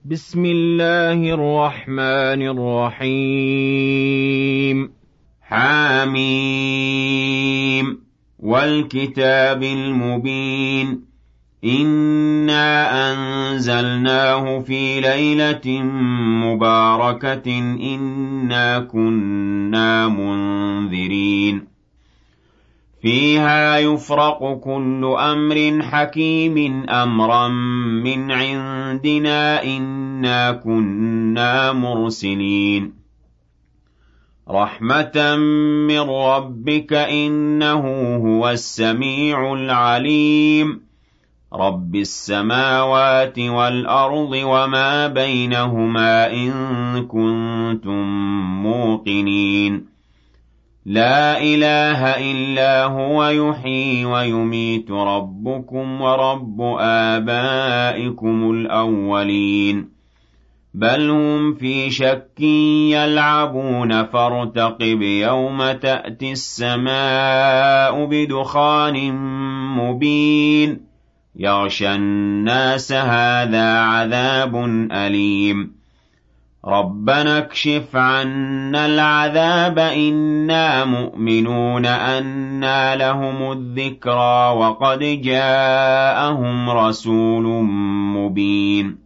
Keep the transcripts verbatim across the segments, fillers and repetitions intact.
بسم الله الرحمن الرحيم حاميم والكتاب المبين إنا أنزلناه في ليلة مباركة إنا كنا منذرين فيها يفرق كل أمر حكيم أمرا من عندنا إنا كنا مرسلين رحمة من ربك إنه هو السميع العليم رب السماوات والأرض وما بينهما إن كنتم موقنين لا إله إلا هو يحيي ويميت ربكم ورب آبائكم الأولين بل هم في شك يلعبون فارتقب يوم تأتي السماء بدخان مبين يغشى الناس هذا عذاب أليم ربنا اكشف عنا العذاب إنا مؤمنون أنى لهم الذكرى وقد جاءهم رسول مبين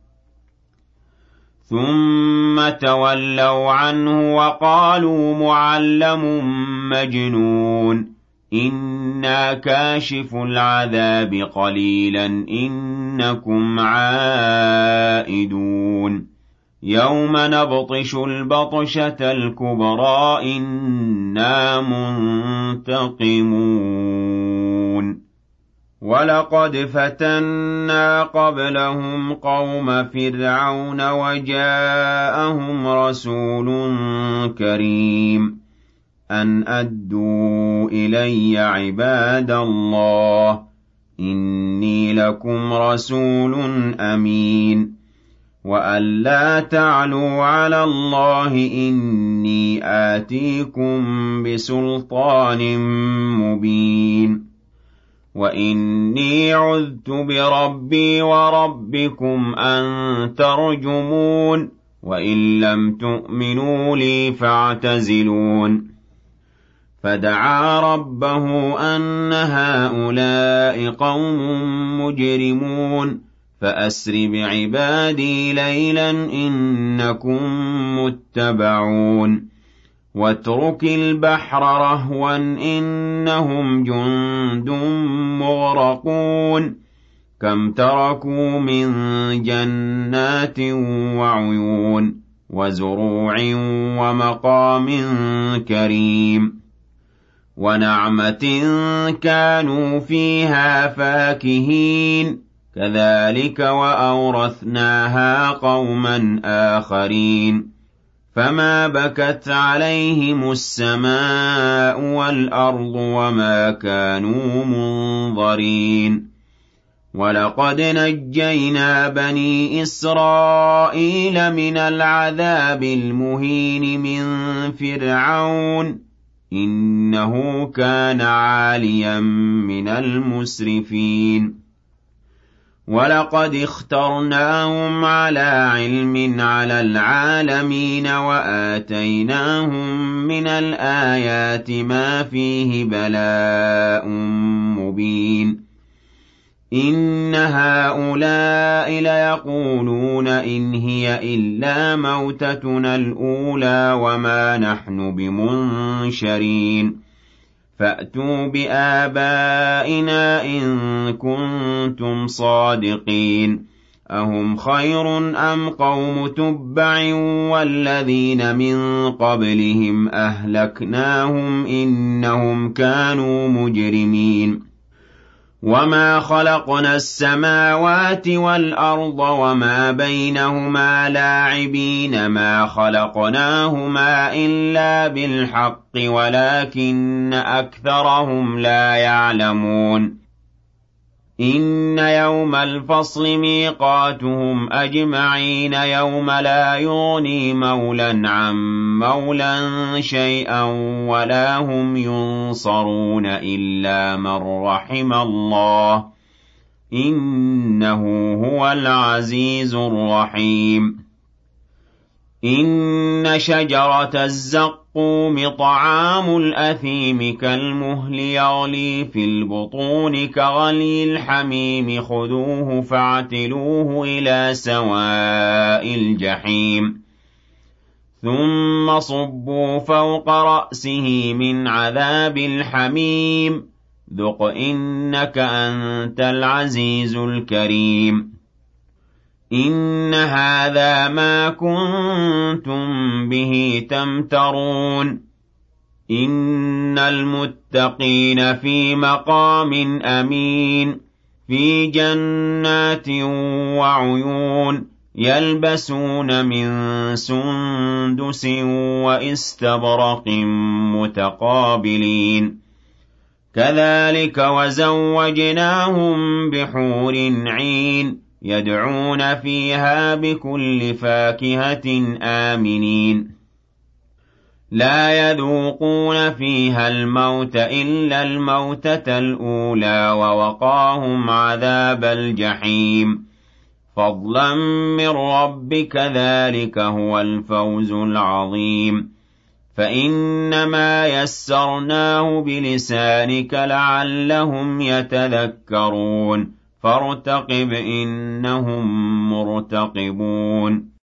ثم تولوا عنه وقالوا معلم مجنون إنا كاشف العذاب قليلا إنكم عائدون يوم نبطش البطشة الكبرى إنا منتقمون ولقد فتنا قبلهم قوم فرعون وجاءهم رسول كريم أن أدوا إلي عباد الله إني لكم رسول أمين وأن لا تعلوا على الله إني آتيكم بسلطان مبين وإني عذت بربي وربكم أن ترجمون وإن لم تؤمنوا لي فاعتزلون فدعا ربه أن هؤلاء قوم مجرمون فأسر بعبادي ليلا إنكم متبعون واترك البحر رهوا إنهم جند مغرقون كم تركوا من جنات وعيون وزروع ومقام كريم ونعمة كانوا فيها فاكهين كذلك وأورثناها قوما آخرين فما بكت عليهم السماء والأرض وما كانوا منظرين ولقد نجينا بني إسرائيل من العذاب المهين من فرعون إنه كان عاليا من المسرفين ولقد اخترناهم على علم على العالمين وآتيناهم من الآيات ما فيه بلاء مبين إن هؤلاء ليقولون إن هي إلا موتتنا الأولى وما نحن بمنشرين فأتوا بآبائنا إن كنتم صادقين أهم خير أم قوم تبع والذين من قبلهم أهلكناهم إنهم كانوا مجرمين وما خلقنا السماوات والأرض وما بينهما لاعبين ما خلقناهما إلا بالحق ولكن أكثرهم لا يعلمون إن يوم الفصل ميقاتهم أجمعين يوم لا يغني مولا عن مولا شيئا ولا هم ينصرون إلا من رحم الله إِنَّهُ هُوَ الْعَزِيزُ الرَّحِيمُ إِنَّ شَجَرَتَ الزَّقُّومِ طَعَامُ الْأَثِيمِ كَالْمُهْلِ يَغْلِي فِي الْبُطُونِ كَغَلْيِ الْحَمِيمِ خُذُوهُ فَاعْتِلُوهُ إِلَىٰ سَوَاءِ الْجَحِيمِ ثُمَّ صُبُّوا فَوْقَ رَأْسِهِ مِنْ عَذَابِ الْحَمِيمِ ذُقْ إِنَّكَ أَنتَ الْعَزِيزُ الْكَرِيمُ إِنَّ هَٰذَا مَا كُنتُم بِهِ تَمْتَرُونَ إِنَّ الْمُتَّقِينَ فِي مَقَامٍ أَمِينٍ فِي جَنَّاتٍ وَعُيُونٍ يَلْبَسُونَ مِن سُندُسٍ وَإِسْتَبْرَقٍ مُّتَقَابِلِينَ كَذَٰلِكَ وَزَوَّجْنَاهُم بِحُورٍ عِينٍ يَدْعُونَ فِيهَا بِكُلِّ فَاكِهَةٍ آمِنِينَ لَا يَذُوقُونَ فِيهَا الْمَوْتَ إِلَّا الْمَوْتَةَ الْأُولَىٰ وَوَقَاهُمْ عَذَابَ الْجَحِيمِ فَضْلًا مِّن رَّبِّكَ ۚ ذَٰلِكَ هُوَ الْفَوْزُ الْعَظِيمُ فَإِنَّمَا يَسَّرْنَاهُ بِلِسَانِكَ لَعَلَّهُمْ يَتَذَكَّرُونَ فَارْتَقِبْ إِنَّهُم مُّرْتَقِبُونَ